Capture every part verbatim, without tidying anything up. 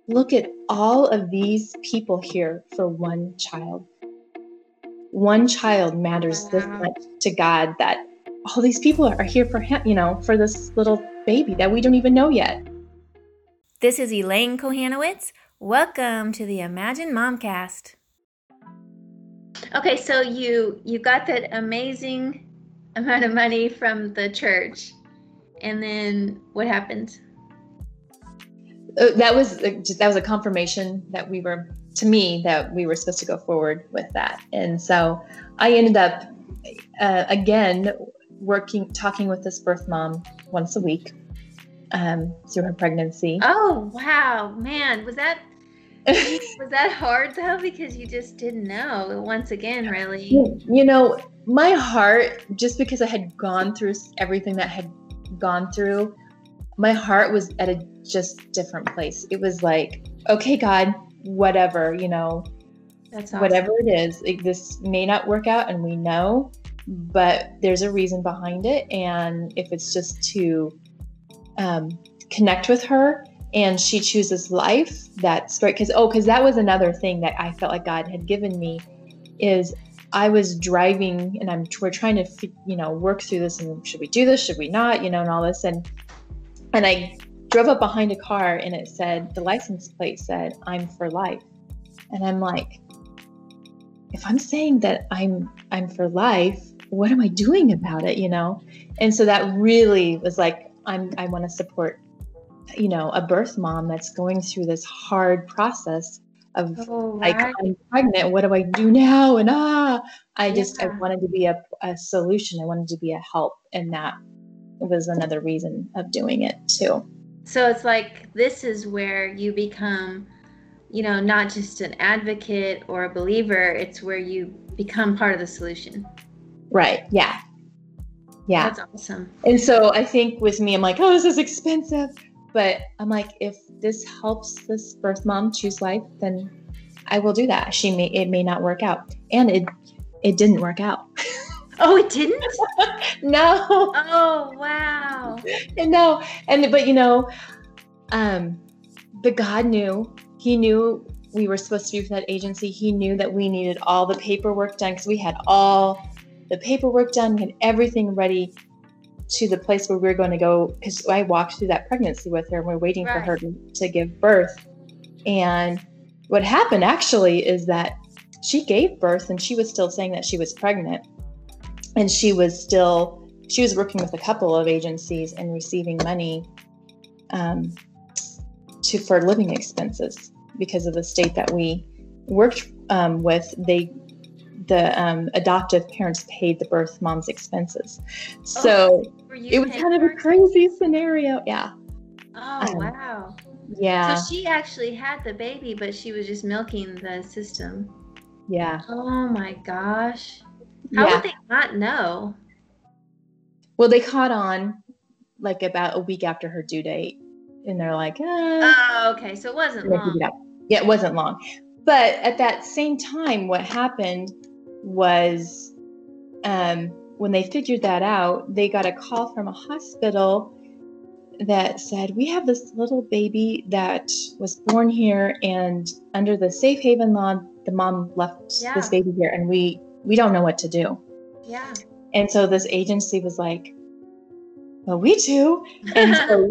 look at all of these people here for one child. One child matters Wow. this much to God that all these people are here for him, you know, for this little baby that we don't even know yet. This is Elaine Kohanowitz. Welcome to the Imagine Momcast. Okay, so you you got that amazing amount of money from the church, and then what happened? Uh, that was uh, just, that was a confirmation that we were, to me, that we were supposed to go forward with that. And so I ended up uh, again working, talking with this birth mom once a week um, through her pregnancy. Oh wow, man, was that was that hard though? Because you just didn't know. Once again, really. You know, my heart, just because I had gone through everything that I had gone through, my heart was at a just different place. It was like, okay, God, whatever, you know, That's awesome. Whatever it is, like, this may not work out, and we know, but there's a reason behind it. And if it's just to um, connect with her, and she chooses life, that's right. Because oh, because that was another thing that I felt like God had given me, is I was driving, and I'm we're trying to you know work through this, and should we do this, should we not, you know, and all this, and and I drove up behind a car, and it said, the license plate said, "I'm for life," and I'm like, if I'm saying that I'm I'm for life, what am I doing about it, you know? And so that really was like, I'm I want to support, you know, a birth mom that's going through this hard process of Oh, like, right. I'm pregnant, what do I do now? And ah, I just I Yeah. wanted to be a, a solution. I wanted to be a help, and that was another reason of doing it too. So it's like, this is where you become, you know, not just an advocate or a believer, it's where you become part of the solution. Right. Yeah. Yeah. That's awesome. And so I think with me, I'm like, oh, this is expensive. But I'm like, if this helps this birth mom choose life, then I will do that. She may, it may not work out. And it, it didn't work out. Oh, it didn't? No. Oh, wow. And no. And, but you know, um, but God knew, he knew we were supposed to be with that agency. He knew that we needed all the paperwork done, because we had all the paperwork done. We had everything ready to the place where we were going to go, because I walked through that pregnancy with her, and we're waiting right. for her to, to give birth. And what happened actually is that she gave birth, and she was still saying that she was pregnant, and she was still she was working with a couple of agencies and receiving money um, to for living expenses, because of the state that we worked um, with. They the um, adoptive parents paid the birth mom's expenses. So oh, it was kind of a crazy scenario. Yeah. Oh, um, wow. Yeah. So she actually had the baby, but she was just milking the system. Yeah. Oh my gosh. How yeah. would they not know? Well, they caught on like about a week after her due date, and they're like, ah. Oh, okay. So it wasn't long. Yeah, it wasn't long. But at that same time, what happened was um, when they figured that out, they got a call from a hospital that said, we have this little baby that was born here, and under the safe haven law, the mom left yeah. this baby here, and we, we don't know what to do. Yeah. And so this agency was like, well, we do. And so,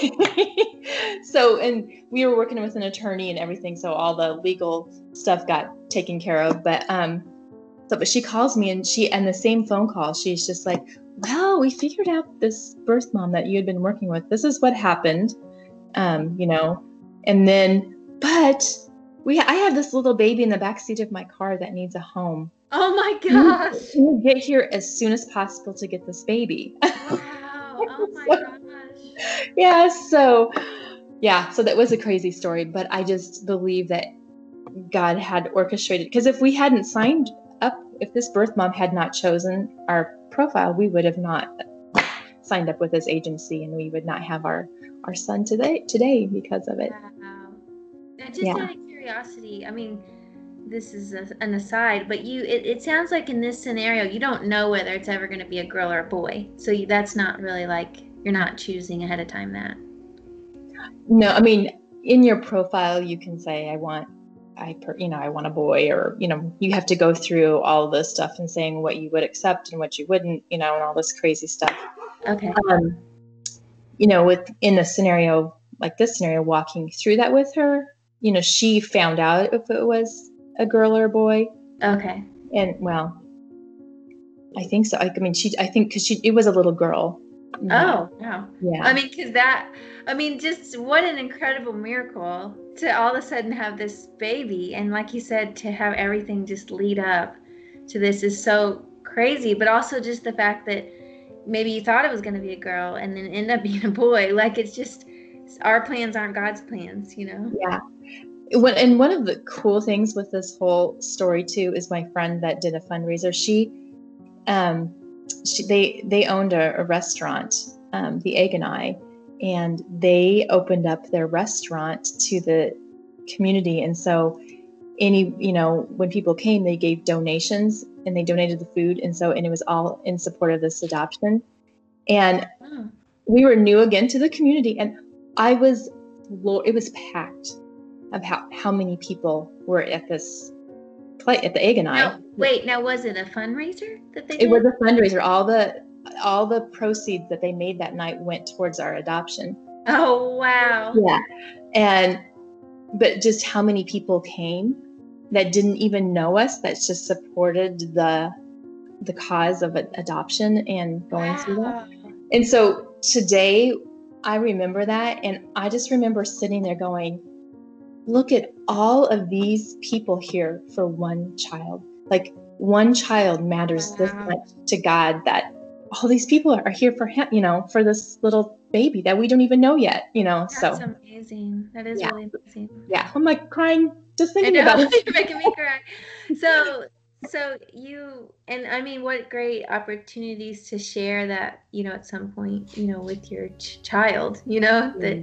so, and we were working with an attorney and everything, so all the legal stuff got taken care of. But um, so, but she calls me, and she, and the same phone call, she's just like, well, we figured out this birth mom that you had been working with. This is what happened, um, you know, and then, but we, I have this little baby in the backseat of my car that needs a home. Oh my gosh! Can you get here as soon as possible to get this baby? Wow! Oh my so, gosh! Yeah. So, yeah. So that was a crazy story, but I just believe that God had orchestrated. Because if we hadn't signed up, if this birth mom had not chosen our profile, we would have not signed up with this agency, and we would not have our our son today today because of it. Wow. Now, just yeah. out of curiosity, I mean, this is a, an aside, but you it, it sounds like in this scenario you don't know whether it's ever going to be a girl or a boy, so you, that's not really like, you're not choosing ahead of time that. No, I mean, in your profile, you can say, I want, I, per, you know, I want a boy, or, you know, you have to go through all this stuff and saying what you would accept and what you wouldn't, you know, and all this crazy stuff. Okay. Um, you know, with in a scenario like this scenario, walking through that with her, you know, she found out if it was a girl or a boy. Okay. And well, I think so. I, I mean, she, I think because she, it was a little girl. Oh, wow. Yeah. I mean, because that, I mean, just what an incredible miracle to all of a sudden have this baby. And like you said, to have everything just lead up to this is so crazy. But also just the fact that maybe you thought it was going to be a girl and then end up being a boy. Like, it's just, our plans aren't God's plans, you know? Yeah. What, and one of the cool things with this whole story too is my friend that did a fundraiser. She, um, she they they owned a, a restaurant, um, the Egg and I, and they opened up their restaurant to the community. And so, any you know when people came, they gave donations and they donated the food, and so and it was all in support of this adoption. And Oh. we were new again to the community, and I was, it was packed of how, how many people were at this play at the Egg and I. No, wait, now was it a fundraiser that they did? It was a fundraiser. All the all the proceeds that they made that night went towards our adoption. Oh, wow. Yeah. And but just how many people came that didn't even know us, that just supported the the cause of adoption and going Wow. through that. And so today I remember that, and I just remember sitting there going, look at all of these people here for one child. Like, one child matters this Wow. much to God, that all these people are here for him, you know, for this little baby that we don't even know yet, you know. That's So amazing. That is Yeah. really amazing. yeah, I'm like crying just I thinking know, about it. you're making me cry. So, so you, and I mean, what great opportunities to share that, you know, at some point, you know, with your ch- child, you know, that,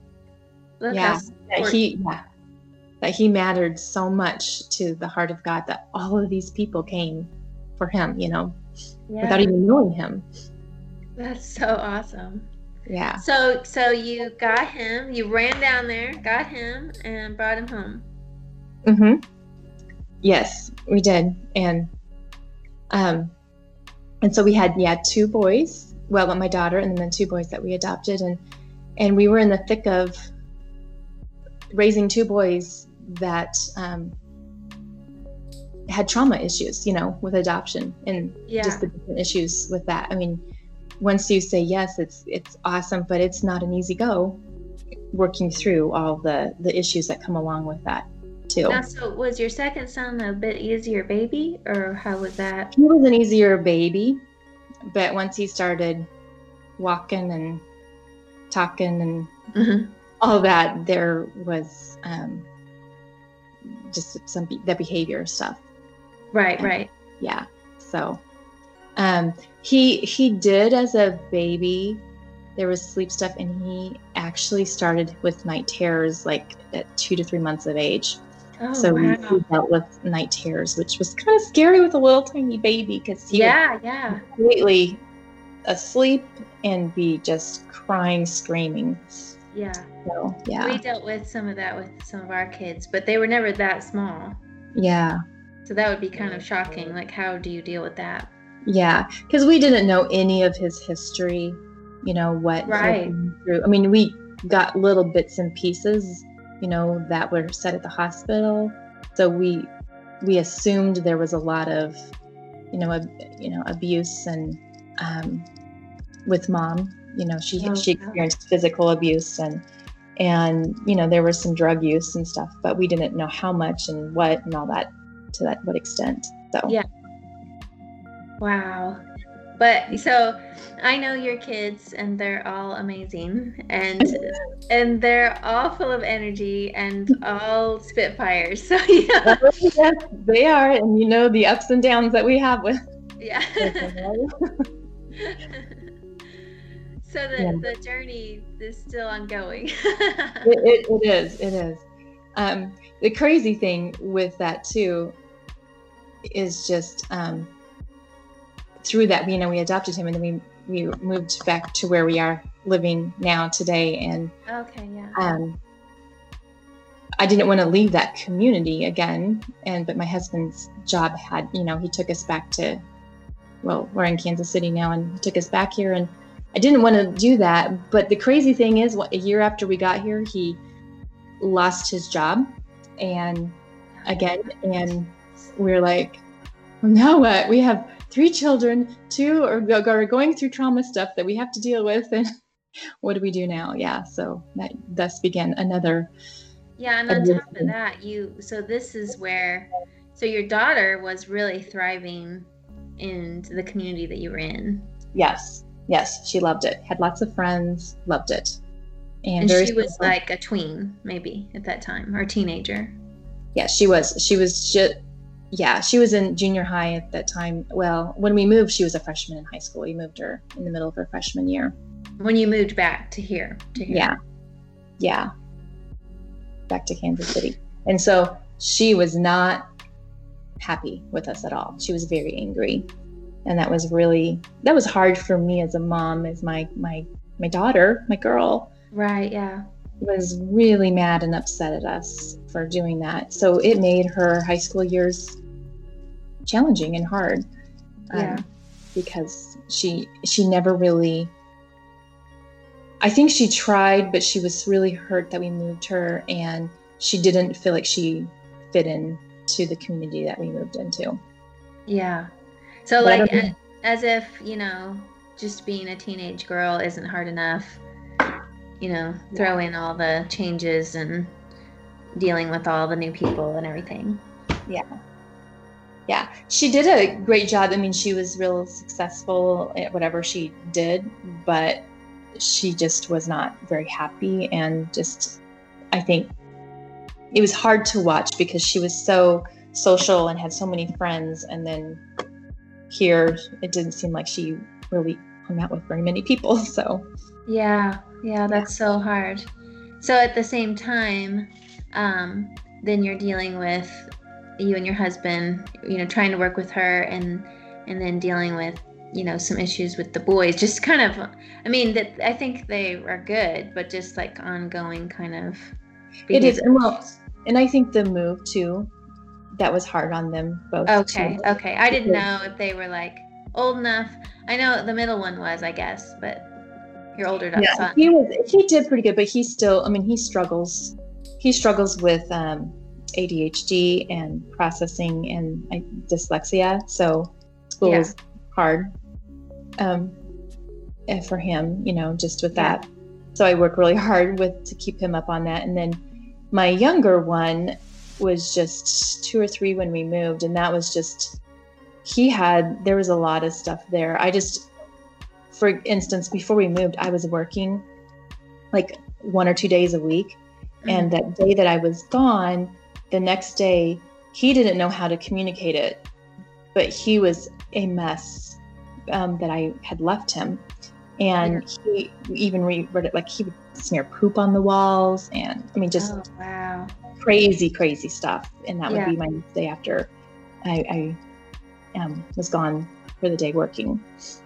look Yeah, how that support- he, yeah, that he mattered so much to the heart of God, that all of these people came for him, you know, yeah, without even knowing him. that's so awesome. Yeah. So, so you got him, you ran down there, got him, and brought him home. Mm-hmm. Yes, we did. And um, and so we had, yeah, two boys, well, my daughter, and then two boys that we adopted. And, and we were in the thick of raising two boys that um, had trauma issues, you know, with adoption, and Yeah. just the different issues with that. I mean, once you say yes, it's it's awesome, but it's not an easy go working through all the, the issues that come along with that too. Now, so was your second son a bit easier baby, or how was that? He was an easier baby, but once he started walking and talking and Mm-hmm. all that, there was um, just some be- the behavior stuff. Right, right. Yeah. So um, he he did as a baby. There was sleep stuff, and he actually started with night terrors like at two to three months of age. Oh, so wow. we, we dealt with night terrors, which was kind of scary with a little tiny baby, because he Yeah, yeah. would completely asleep and be just crying, screaming. Yeah. So yeah, We dealt with some of that with some of our kids, but they were never that small. yeah, So that would be kind of shocking. Like, how do you deal with that? yeah, because we didn't know any of his history. You know what? he had Right. been through. I mean, we got little bits and pieces, you know, that were said at the hospital. So we we assumed there was a lot of, you know, ab- you know, abuse and um, with mom. You know, she Oh, she wow. experienced physical abuse, and and you know there was some drug use and stuff, but we didn't know how much and what and all that, to that what extent. So Yeah. Wow. But so I know your kids, and they're all amazing, and and they're all full of energy and all spitfires. So yeah, yes, they are, and you know the ups and downs that we have with. yeah. So the, Yeah. the journey is still ongoing. It, it, it is. It is. Um, the crazy thing with that too is just um, through that, you know, we adopted him, and then we we moved back to where we are living now today, and Okay, yeah. um, I didn't want to leave that community again. And, but my husband's job had, you know, he took us back to, well, we're in Kansas City now, and he took us back here, and I didn't want to do that. But the crazy thing is, a year after we got here, he lost his job, and again, and we're like, well, now what? We have three children, two are, are going through trauma stuff that we have to deal with, and what do we do now? Yeah, so that thus began another. Yeah, and on top of that, you, so this is where, so your daughter was really thriving in the community that you were in. Yes, yes, she loved it. Had lots of friends, loved it. And, and very she was like a tween, maybe, at that time, or a teenager. Yeah, she was. She was just, yeah, she was in junior high at that time. Well, when we moved, she was a freshman in high school. We moved her in the middle of her freshman year. When you moved back to here? To here. Yeah, yeah, back to Kansas City. And so she was not happy with us at all. She was very angry. And that was really, that was hard for me as a mom, as my, my, my daughter, my girl. Right, yeah. Was really mad and upset at us for doing that. So it made her high school years challenging and hard. Yeah. Um, because she, she never really, I think she tried, but she was really hurt that we moved her, and she didn't feel like she fit in to the community that we moved into. Yeah. So but like, as, as if, you know, just being a teenage girl isn't hard enough, you know, throw in all the changes and dealing with all the new people and everything. Yeah. Yeah. She did a great job. I mean, she was real successful at whatever she did, but she just was not very happy. And just, I think it was hard to watch because she was so social and had so many friends. And then here, it didn't seem like she really hung out with very many people. So yeah, yeah, that's yeah. so hard. So at the same time, um, then you're dealing with you and your husband, you know, trying to work with her, and and then dealing with, you know, some issues with the boys. Just kind of, I mean, that I think they are good, but just like ongoing kind of. It is, and well, and I think the move too, that was hard on them both. Okay, too. okay. I didn't know if they were like old enough. I know the middle one was, I guess, but your older yeah, son. He was. He did pretty good, but he still. I mean, he struggles. He struggles with um, A D H D and processing and uh, dyslexia. So school yeah. is hard um, for him. You know, just with that. Yeah. So I work really hard with to keep him up on that. And then my younger one was just two or three when we moved, and that was just. He had. There was a lot of stuff there. I just. For instance, before we moved, I was working like one or two days a week. Mm-hmm. And that day that I was gone, the next day, he didn't know how to communicate it, but he was a mess um, that I had left him. And yeah. he even re- like he would smear poop on the walls, and I mean, just oh, wow. crazy, crazy stuff. And that yeah. would be my next day after I, I um, was gone for the day working.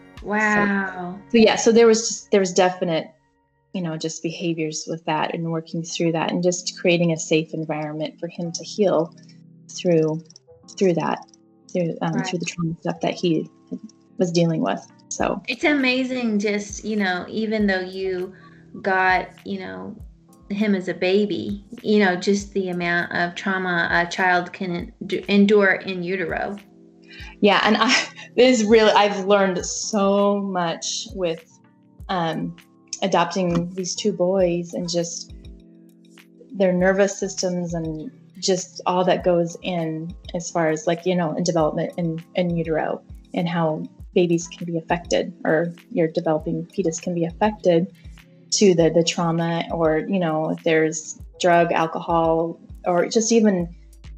Wow. So, so yeah, so there was just, there was definite, you know, just behaviors with that and working through that and just creating a safe environment for him to heal through, through that, through, um, right. through the trauma stuff that he was dealing with. So it's amazing just, you know, even though you got, you know, him as a baby, you know, just the amount of trauma a child can endure in utero. Yeah. And I, this is really, I've learned so much with um, adopting these two boys and just their nervous systems and just all that goes in as far as like, you know, in development in, in utero and how babies can be affected or your developing fetus can be affected to the, the trauma or, you know, if there's drug, alcohol, or just even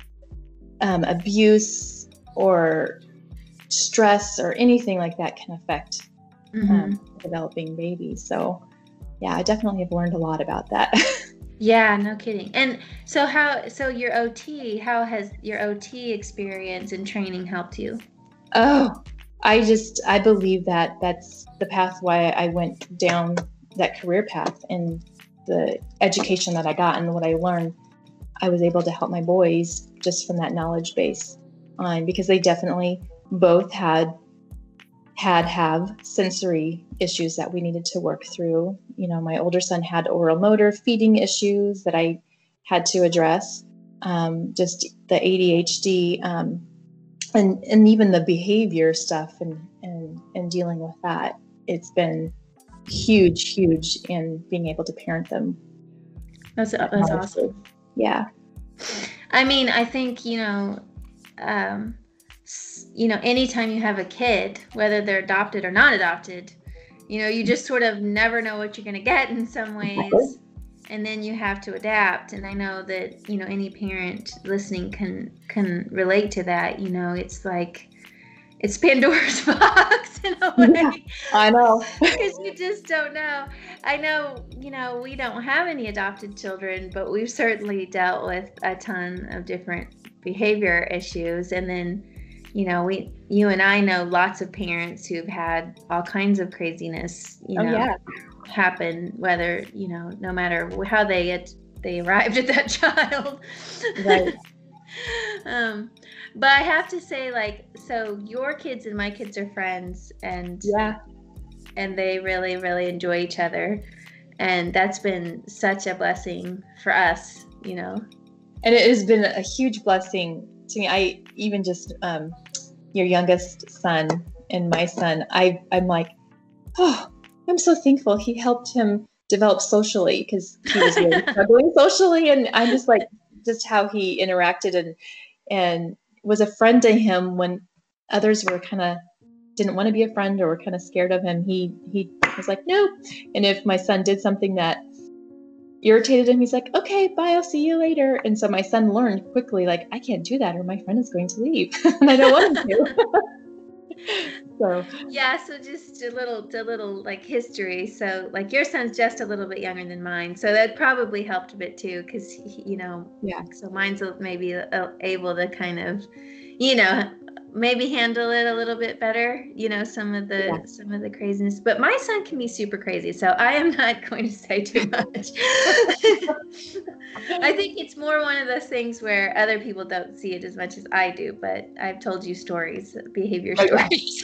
um, abuse or stress or anything like that can affect mm-hmm. um, developing babies. So yeah, I definitely have learned a lot about that. Yeah, no kidding. And so how, so your O T, how has your O T experience and training helped you? Oh, I just, I believe that that's the path why I went down that career path and the education that I got and what I learned. I was able to help my boys just from that knowledge base on, because they definitely both had had have sensory issues that we needed to work through. You know, my older son had oral motor feeding issues that I had to address. Um, just the A D H D, um, and and even the behavior stuff, and and and dealing with that. It's been huge, huge in being able to parent them. That's that's awesome. Yeah. I mean, I think, you know, um, you know, anytime you have a kid, whether they're adopted or not adopted, you know, you just sort of never know what you're going to get in some ways. And then you have to adapt. And I know that, you know, any parent listening can can relate to that. You know, it's like, it's Pandora's box in a way. Yeah, I know. Because you just don't know. I know, you know, we don't have any adopted children, but we've certainly dealt with a ton of different behavior issues. And then, you know, we, you and I know lots of parents who've had all kinds of craziness, you know, oh, yeah. happen, whether, you know, no matter how they get, they arrived at that child. Right. um, but I have to say, like, so your kids and my kids are friends, and yeah, and they really, really enjoy each other, and that's been such a blessing for us, you know. And it has been a huge blessing to me. I even just um, your youngest son and my son, I I'm like, oh, I'm so thankful he helped him develop socially, because he was really struggling socially, and I'm just like, just how he interacted and and was a friend to him when others were kind of didn't want to be a friend or were kind of scared of him. He he was like, nope. And if my son did something that irritated him, he's like, okay, bye, I'll see you later. And so my son learned quickly, like, I can't do that or my friend is going to leave and I don't want him to. So yeah, so just a little a little like history. So like your son's just a little bit younger than mine, so that probably helped a bit too, because, you know, yeah, so mine's maybe able to kind of, you know, maybe handle it a little bit better, you know, some of the yeah. some of the craziness. But my son can be super crazy, so I am not going to say too much. I think it's more one of those things where other people don't see it as much as I do, but I've told you stories, behavior stories.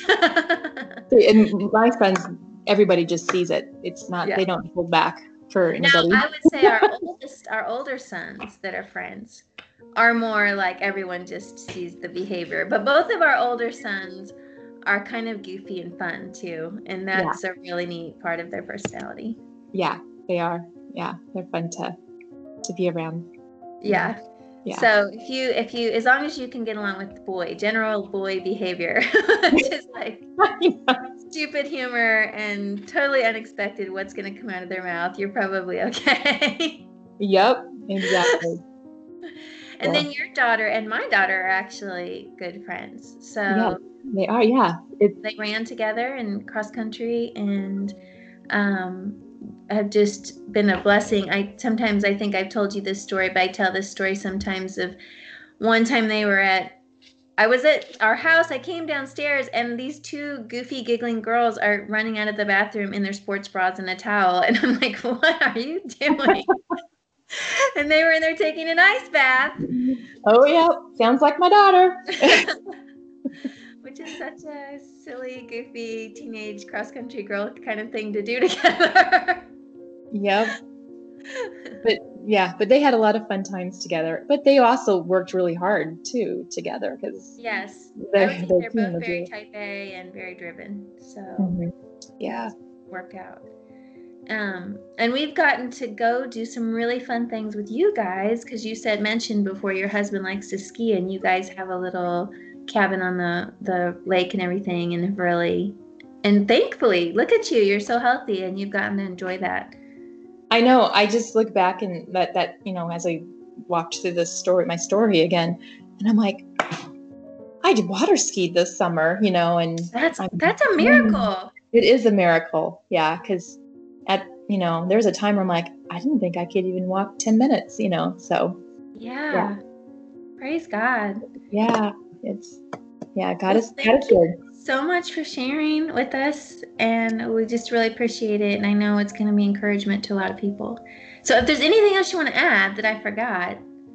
And my friends, everybody just sees it. It's not, yeah. They don't hold back for anybody. Now, I would say our oldest, our older sons that are friends are more like everyone just sees the behavior. But both of our older sons are kind of goofy and fun too. And that's yeah. a really neat part of their personality. Yeah, they are. Yeah, they're fun to to be around. Yeah. Yeah. So if you, if you, as long as you can get along with the boy, general boy behavior, just like stupid humor and totally unexpected what's going to come out of their mouth, you're probably okay. Yep, exactly. And yeah. then your daughter and my daughter are actually good friends. So yeah, they are. Yeah. It's, they ran together in cross country and, um, have just been a blessing. I sometimes I think I've told you this story, but I tell this story sometimes of one time they were at, I was at our house, I came downstairs and these two goofy giggling girls are running out of the bathroom in their sports bras and a towel. And I'm like, what are you doing? And they were in there taking an ice bath. Oh yeah, sounds like my daughter. Which is such a silly, goofy, teenage cross-country girl kind of thing to do together. Yep. But yeah, but they had a lot of fun times together. But they also worked really hard too together, because yes, I would say they're both very type A and very driven. So mm-hmm. yeah, work out. Um, and we've gotten to go do some really fun things with you guys, because you said mentioned before your husband likes to ski, and you guys have a little cabin on the the lake and everything, and really, and thankfully, look at you, you're so healthy and you've gotten to enjoy that. I know. I just look back and that that you know, as I walked through this story, my story again, and I'm like, I did water skied this summer, you know, and that's I'm, that's a miracle. It is a miracle, yeah, because at you know, there's a time where I'm like, I didn't think I could even walk ten minutes, you know, so yeah, yeah. Praise God. Yeah. It's, yeah, God is, God is good. So much for sharing with us, and we just really appreciate it. And I know it's going to be encouragement to a lot of people. So if there's anything else you want to add that I forgot.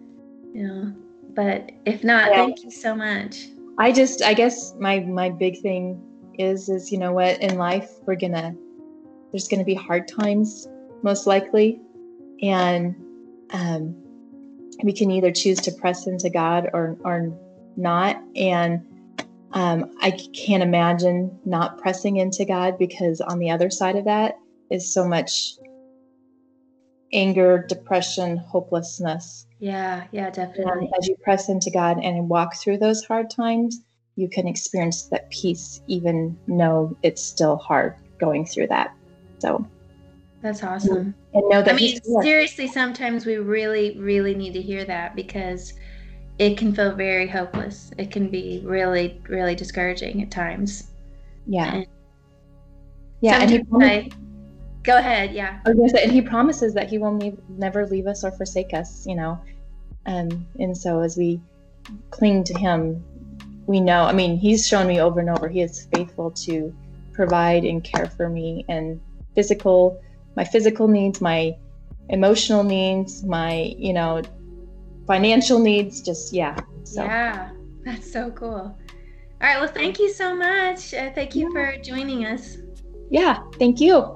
You know, but if not, Yeah. thank you so much. I just, I guess my, my big thing is, is, you know what, in life, we're gonna, there's gonna be hard times, most likely. And, um, we can either choose to press into God or, or not. And, um, I can't imagine not pressing into God, because on the other side of that is so much anger, depression, hopelessness. Yeah, yeah, definitely. And as you press into God and walk through those hard times, you can experience that peace, even though it's still hard going through that. So that's awesome. And know that I mean, he's here. seriously, sometimes we really, really need to hear that, because it can feel very hopeless. It can be really, really discouraging at times. Yeah. And yeah. And he I, go ahead. Yeah. I was gonna say, and he promises that he will ne- never leave us or forsake us, you know. Um, and so as we cling to him, we know, I mean, he's shown me over and over, he is faithful to provide and care for me, and physical, my physical needs, my emotional needs, my, you know, financial needs, just, yeah. So. Yeah, that's so cool. All right, well, thank you so much. Uh, thank you yeah. for joining us. Yeah, thank you.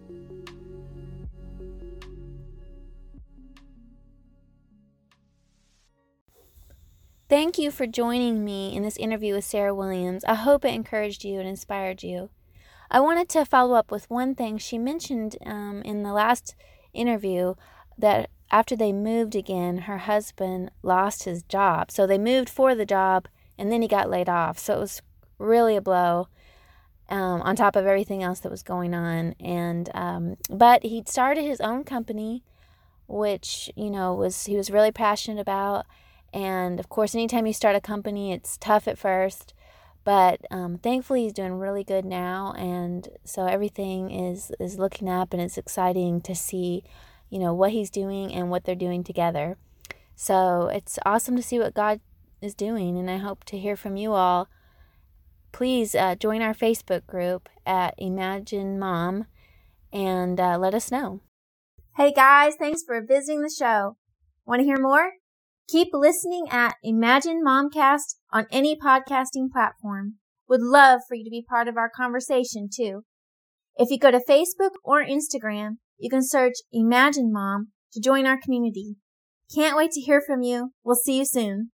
Thank you for joining me in this interview with Sarah Williams. I hope it encouraged you and inspired you. I wanted to follow up with one thing. She mentioned um, in the last interview that after they moved again, her husband lost his job. So they moved for the job, and then he got laid off. So it was really a blow um, on top of everything else that was going on. And um, but he'd started his own company, which, you know, was he was really passionate about. And, of course, anytime you start a company, it's tough at first. But um, thankfully, he's doing really good now. And so everything is, is looking up, and it's exciting to see, you know, what he's doing and what they're doing together. So it's awesome to see what God is doing. And I hope to hear from you all. Please uh, join our Facebook group at Imagine Mom and uh, let us know. Hey, guys, thanks for visiting the show. Want to hear more? Keep listening at Imagine Momcast on any podcasting platform. Would love for you to be part of our conversation, too. If you go to Facebook or Instagram, you can search Imagine Mom to join our community. Can't wait to hear from you. We'll see you soon.